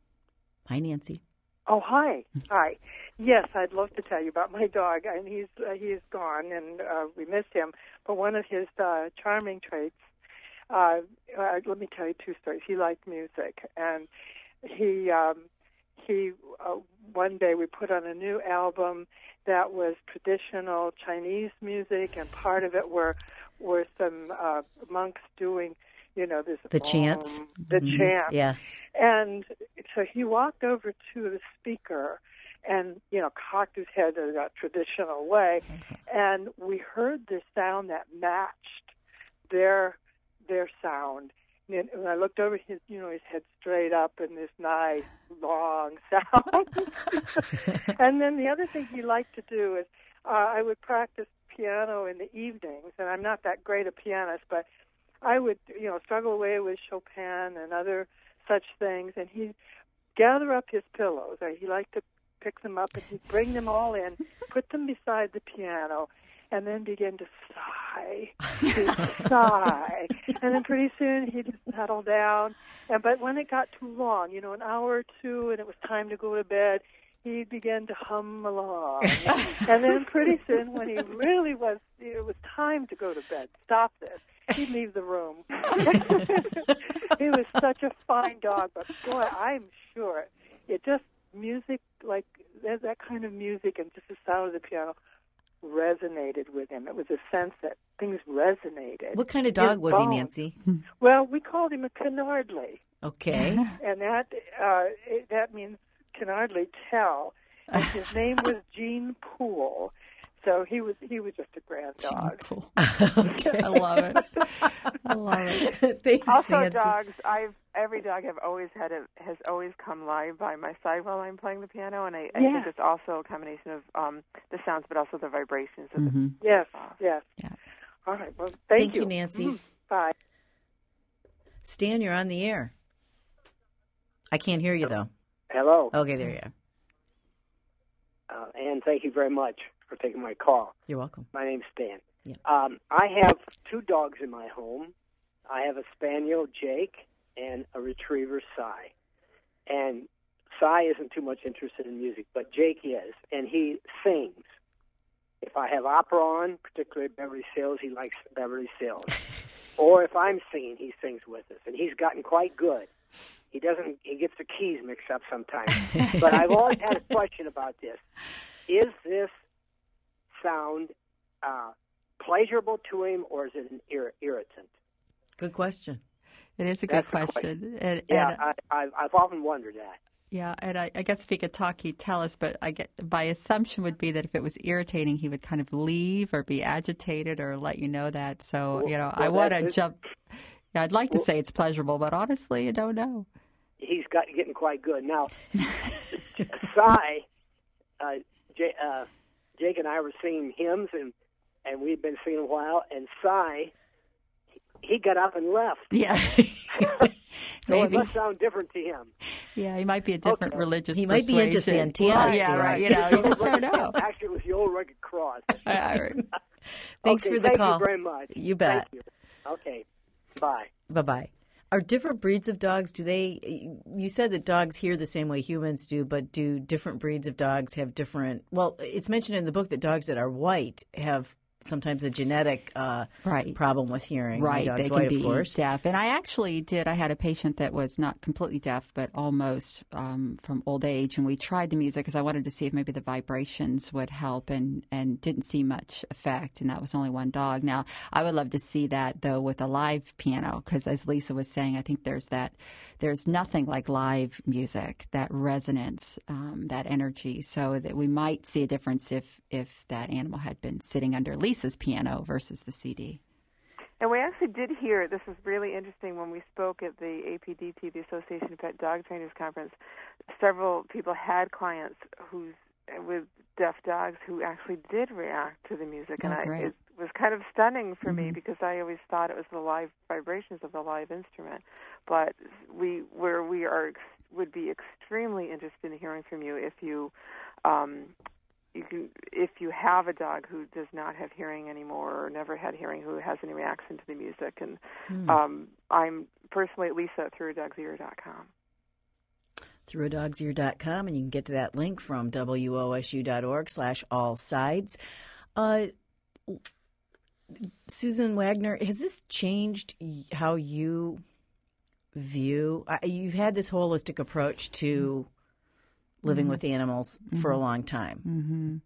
Hi, Nancy. Oh, hi. Hi. Yes, I'd love to tell you about my dog, and he's uh, he's gone, and uh, we miss him. But one of his uh, charming traits, uh, uh, let me tell you two stories. He liked music, and he um, he uh, one day we put on a new album that was traditional Chinese music, and part of it were were some uh, monks doing, you know, this the chants, um, the mm-hmm. chant, yeah. And so he walked over to the speaker, and you know, cocked his head in that traditional way, and we heard this sound that matched their their sound. And when I looked over, his you know his head straight up and this nice long sound. And then the other thing he liked to do is uh, I would practice piano in the evenings, and I'm not that great a pianist, but I would you know struggle away with Chopin and other such things, and he'd gather up his pillows. He liked to pick them up, and he'd bring them all in, put them beside the piano, and then begin to sigh, to sigh. And then pretty soon he'd settle down. And but when it got too long, you know, an hour or two, and it was time to go to bed, he'd begin to hum along. And then pretty soon, when he really was, it was time to go to bed, stop this, he'd leave the room. He was such a fine dog, but boy, I'm sure it just, music, like that, that kind of music and just the sound of the piano resonated with him. It was a sense that things resonated. What kind of dog His was bones. he, Nancy? Well, we called him a canardly. Okay. And that uh, it, that means canardly tell. And his name was Gene Poole. So he was he was just a grand dog. Cool. Okay. I love it. I love it. Thanks, Also, Nancy. dogs. I've every dog I've always had a, has always come live by my side while I'm playing the piano, and I, I Yeah. think it's also a combination of um, the sounds, but also the vibrations of Mm-hmm. Yes, yes. Yeah. All right. Well, thank, Thank you, Nancy. Mm, bye. Stan, you're on the air. I can't hear you, though. Hello. Okay, there you are. Uh, and thank you very much for taking my call. You're welcome. My name's Stan. Yeah. Um, I have two dogs in my home. I have a Spaniel, Jake, and a Retriever, Cy. And Cy isn't too much interested in music, but Jake is, and he sings. If I have opera on, particularly Beverly Hills, he likes Beverly Hills. Or if I'm singing, he sings with us, and he's gotten quite good. He doesn't. He gets the keys mixed up sometimes. But I've always had a question about this: is this sound uh, pleasurable to him, or is it an ir- irritant? Good question. It is a good That's the question. question. And, Yeah, and, I, I've, I've often wondered that. yeah, and I, I guess if he could talk, he'd tell us. But I get my assumption would be that if it was irritating, he would kind of leave or be agitated or let you know that. So Well, you know, well, I want to that's- jump. Yeah, I'd like to Well- say it's pleasurable, but honestly, I don't know. He's got getting quite good now. Cy, uh, J, uh, Jake and I were singing hymns, and and we'd been singing a while. And Cy, he got up and left. Yeah, So it maybe. must sound different to him. Yeah, he might be a different Okay. religious. He might be into persuasion. Santana, Right, yeah, Stan. right. You know, you just don't know. Actually, it was the old rugged cross. All right. Thanks Okay, for the thank call. you very much. You bet. Thank you. Okay, bye. Bye-bye. Are different breeds of dogs, do they, you said that dogs hear the same way humans do, but do different breeds of dogs have different, well, it's mentioned in the book that dogs that are white have sometimes a genetic uh, Right. problem with hearing. My Right, dog's they white, can be of course. deaf. And I actually did, I had a patient that was not completely deaf, but almost um, from old age. And we tried the music because I wanted to see if maybe the vibrations would help and, and didn't see much effect. And that was only one dog. Now, I would love to see that, though, with a live piano because as Lisa was saying, I think there's that, there's nothing like live music, that resonance, um, that energy. So that we might see a difference if, if that animal had been sitting under Lisa's piano versus the C D. And we actually did hear, this was really interesting, when we spoke at the A P D T, the Association of Pet Dog Trainers Conference, several people had clients who's with deaf dogs who actually did react to the music. Oh, and I, great. it was kind of stunning for Mm-hmm. me because I always thought it was the live vibrations of the live instrument. But we where we are ex- would be extremely interested in hearing from you if you um, you can if you have a dog who does not have hearing anymore or never had hearing who has any reaction to the music. And Hmm. um, I'm personally at Lisa at through a dog's ear dot com. through a dog's ear dot com, and you can get to that link from W O S U dot org slash all sides. Uh, Susan Wagner, has this changed how you view? Uh, you've had this holistic approach to living Mm-hmm. with animals for a long time, Mm-hmm. but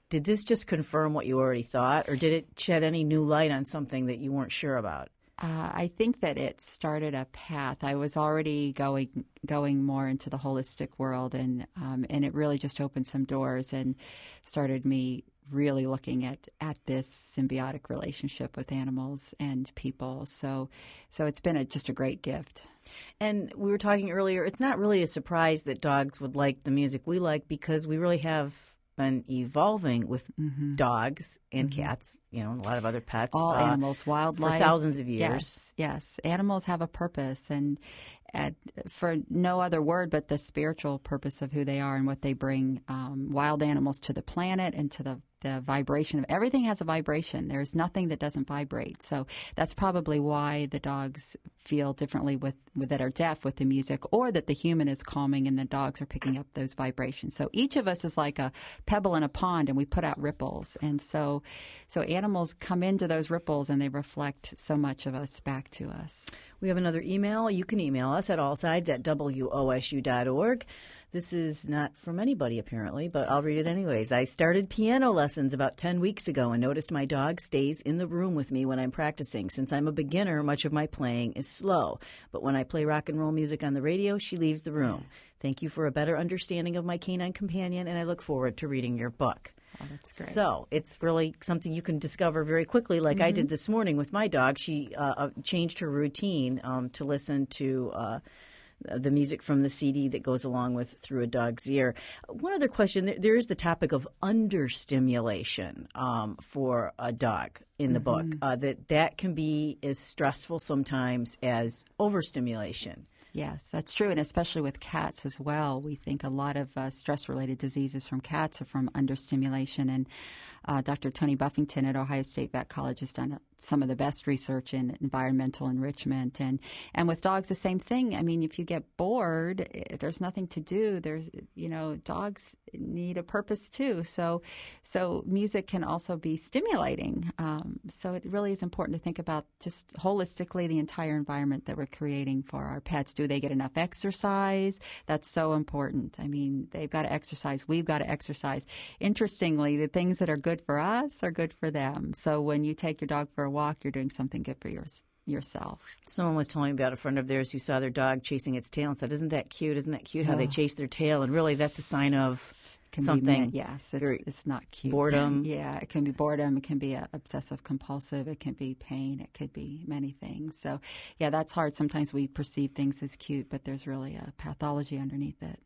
did this just confirm what you already thought, or did it shed any new light on something that you weren't sure about? Uh, I think that it started a path. I was already going going more into the holistic world, and um, and it really just opened some doors and started me really looking at, at this symbiotic relationship with animals and people. So so it's been a, just a great gift. And we were talking earlier, it's not really a surprise that dogs would like the music we like, because we really have been evolving with mm-hmm. dogs and mm-hmm. cats, you know, a lot of other pets. All uh, animals, wildlife. For thousands of years. Yes, yes. Animals have a purpose, and, and for no other word but the spiritual purpose of who they are and what they bring um, wild animals to the planet and to the the vibration of everything has a vibration. There's nothing that doesn't vibrate. So that's probably why the dogs feel differently with, with that are deaf with the music, or that the human is calming and the dogs are picking up those vibrations. So each of us is like a pebble in a pond, and we put out ripples. And so so animals come into those ripples and they reflect so much of us back to us. We have another email. You can email us at allsides at W O S U dot org. This is not from anybody, apparently, but I'll read it anyways. I started piano lessons about ten weeks ago and noticed my dog stays in the room with me when I'm practicing. Since I'm a beginner, much of my playing is slow. But when I play rock and roll music on the radio, she leaves the room. Thank you for a better understanding of my canine companion, and I look forward to reading your book. Oh, that's great. So it's really something you can discover very quickly, like mm-hmm. I did this morning with my dog. She uh, changed her routine um, to listen to uh, the music from the C D that goes along with Through a Dog's Ear. One other question, there is the topic of understimulation um, for a dog in the mm-hmm. book, uh, that that can be as stressful sometimes as overstimulation. Yes, that's true, and especially with cats as well. We think a lot of uh, stress-related diseases from cats are from understimulation, and uh, Doctor Tony Buffington at Ohio State Vet College has done some of the best research in environmental enrichment, and, and with dogs the same thing. I mean, if you get bored, if there's nothing to do, there's you know dogs need a purpose too. So, so music can also be stimulating. Um, so it really is important to think about just holistically the entire environment that we're creating for our pets. Do they get enough exercise? That's so important. I mean, they've got to exercise. We've got to exercise. Interestingly, the things that are good for us are good for them. So when you take your dog for a walk, you're doing something good for yours. yourself. Someone was telling me about a friend of theirs who saw their dog chasing its tail and said, isn't that cute? Isn't that cute how oh. they chase their tail? And really that's a sign of can something. Be, yes, it's, it's not cute. Boredom. Yeah, it can be boredom. It can be a obsessive compulsive. It can be pain. It could be many things. So, yeah, that's hard. Sometimes we perceive things as cute, but there's really a pathology underneath it.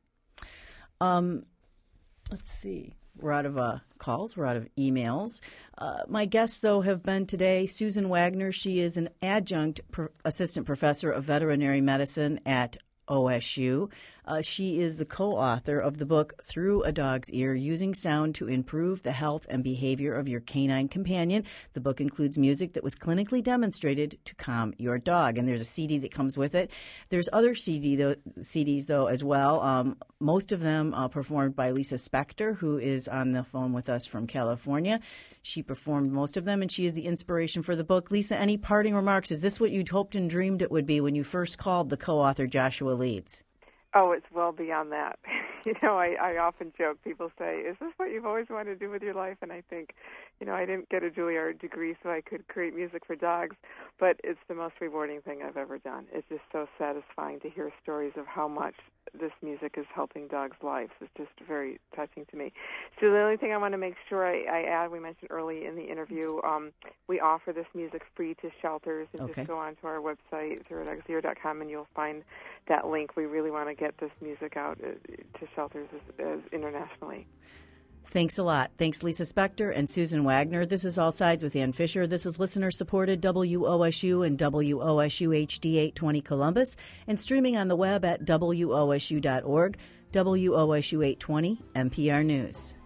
Um, let's see. We're out of uh, calls. We're out of emails. Uh, my guests, though, have been today Susan Wagner. She is an adjunct pro- assistant professor of veterinary medicine at O S U. Uh, she is the co-author of the book Through a Dog's Ear, Using Sound to Improve the Health and Behavior of Your Canine Companion. The book includes music that was clinically demonstrated to calm your dog, and there's a C D that comes with it. There's other C D though, C Ds, though, as well, um, most of them uh, performed by Lisa Spector, who is on the phone with us from California. She performed most of them, and she is the inspiration for the book. Lisa, any parting remarks? Is this what you'd hoped and dreamed it would be when you first called the co-author Joshua Leeds? Oh, it's well beyond that. You know, I, I often joke, people say, is this what you've always wanted to do with your life? And I think, you know, I didn't get a Juilliard degree so I could create music for dogs, but it's the most rewarding thing I've ever done. It's just so satisfying to hear stories of how much this music is helping dogs' lives. It's just very touching to me. So the only thing I want to make sure I, I add, we mentioned early in the interview, um, we offer this music free to shelters, and okay. just go onto our website, through a dogs ear dot com, and you'll find that link. We really want to get this music out uh, to shelters as, as internationally. Thanks a lot. Thanks, Lisa Spector and Susan Wagner. This is All Sides with Ann Fisher. This is listener-supported W O S U and W O S U H D eight twenty Columbus, and streaming on the web at W O S U dot org. W O S U eight twenty, N P R News.